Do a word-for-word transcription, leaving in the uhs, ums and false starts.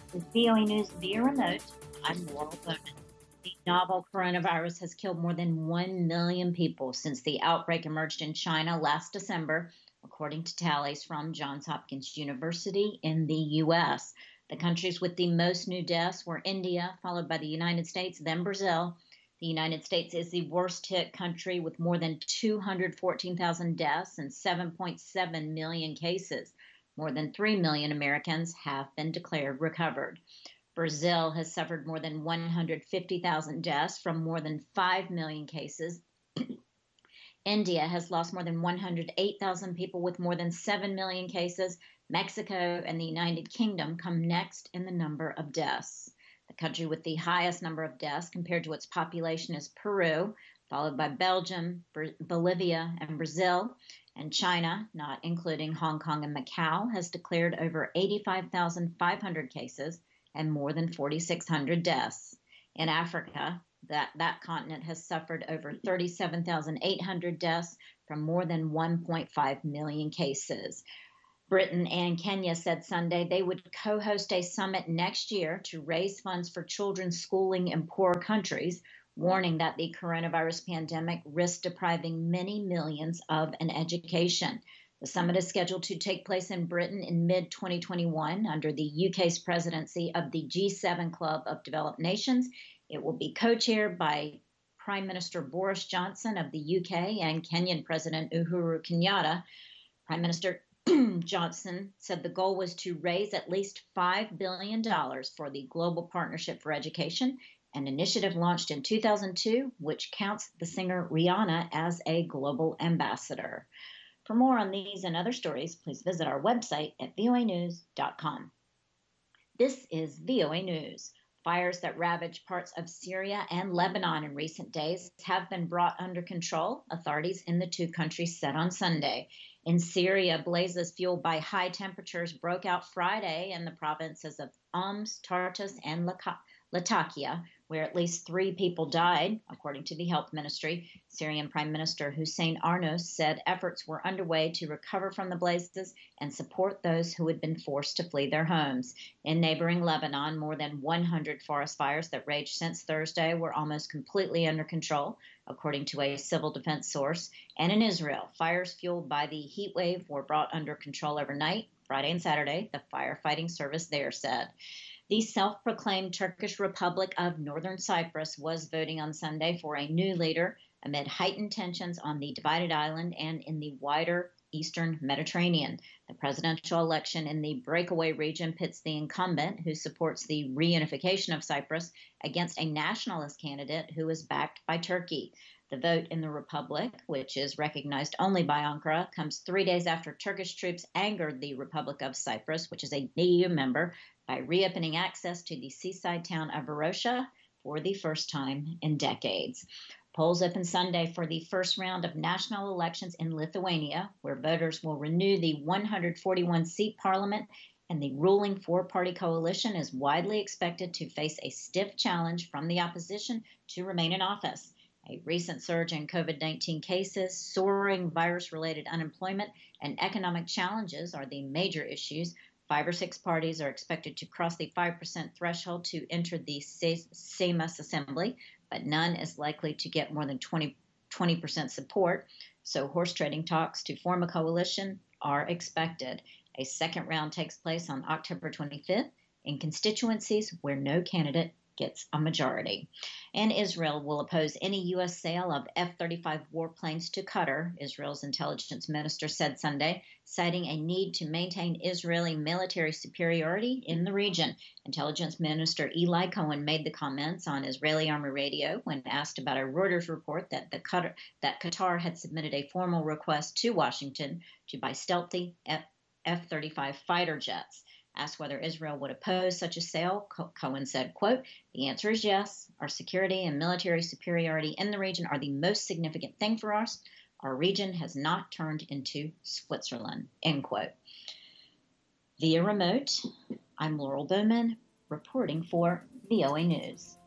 With V O A News via remote, I'm Laurel Bowman. The novel coronavirus has killed more than one million people since the outbreak emerged in China last December, according to tallies from Johns Hopkins University in the U S. The countries with the most new deaths were India, followed by the United States, then Brazil. The United States is the worst hit country with more than two hundred fourteen thousand deaths and seven point seven million cases. More than three million Americans have been declared recovered. Brazil has suffered more than one hundred fifty thousand deaths from more than five million cases. India has lost more than one hundred eight thousand people with more than seven million cases. Mexico and the United Kingdom come next in the number of deaths. The country with the highest number of deaths compared to its population is Peru, followed by Belgium, Bolivia, and Brazil. And China, not including Hong Kong and Macau, has declared over eighty-five thousand five hundred cases and more than four thousand six hundred deaths. In Africa, that, that continent has suffered over thirty-seven thousand eight hundred deaths from more than one point five million cases. Britain and Kenya said Sunday they would co-host a summit next year to raise funds for children's schooling in poor countries, warning that the coronavirus pandemic risks depriving many millions of an education. The summit is scheduled to take place in Britain in mid twenty twenty-one under the U K's presidency of the G seven Club of Developed Nations. It will be co-chaired by Prime Minister Boris Johnson of the U K and Kenyan President Uhuru Kenyatta. Prime Minister Johnson said the goal was to raise at least five billion dollars for the Global Partnership for Education, an initiative launched in two thousand two, which counts the singer Rihanna as a global ambassador. For more on these and other stories, please visit our website at V O A news dot com. This is V O A News. Fires that ravaged parts of Syria and Lebanon in recent days have been brought under control, authorities in the two countries said on Sunday. In Syria, blazes fueled by high temperatures broke out Friday in the provinces of Homs, Tartus, and Latakia, where at least three people died, according to the health ministry. Syrian Prime Minister Hussein Arnos said efforts were underway to recover from the blazes and support those who had been forced to flee their homes. In neighboring Lebanon, more than one hundred forest fires that raged since Thursday were almost completely under control, according to a civil defense source. And in Israel, fires fueled by the heat wave were brought under control overnight, Friday and Saturday, the firefighting service there said. The self-proclaimed Turkish Republic of Northern Cyprus was voting on Sunday for a new leader amid heightened tensions on the divided island and in the wider eastern Mediterranean. The presidential election in the breakaway region pits the incumbent, who supports the reunification of Cyprus, against a nationalist candidate who is backed by Turkey. The vote in the Republic, which is recognized only by Ankara, comes three days after Turkish troops angered the Republic of Cyprus, which is a E U member, by reopening access to the seaside town of Varosha for the first time in decades. Polls open Sunday for the first round of national elections in Lithuania, where voters will renew the one hundred forty-one seat parliament, and the ruling four-party coalition is widely expected to face a stiff challenge from the opposition to remain in office. A recent surge in COVID nineteen cases, soaring virus-related unemployment, and economic challenges are the major issues. Five or six parties are expected to cross the five percent threshold to enter the Seimas Assembly, but none is likely to get more than twenty percent support. So horse trading talks to form a coalition are expected. A second round takes place on October twenty-fifth in constituencies where no candidate gets a majority. And Israel will oppose any U S sale of F thirty-five warplanes to Qatar, Israel's intelligence minister said Sunday, citing a need to maintain Israeli military superiority in the region. Intelligence Minister Eli Cohen made the comments on Israeli Army radio when asked about a Reuters report that, the Qatar, that Qatar had submitted a formal request to Washington to buy stealthy F thirty-five fighter jets. Asked whether Israel would oppose such a sale, Cohen said, quote, "The answer is yes. Our security and military superiority in the region are the most significant thing for us. Our region has not turned into Switzerland," end quote. Via remote, I'm Laurel Bowman, reporting for V O A News.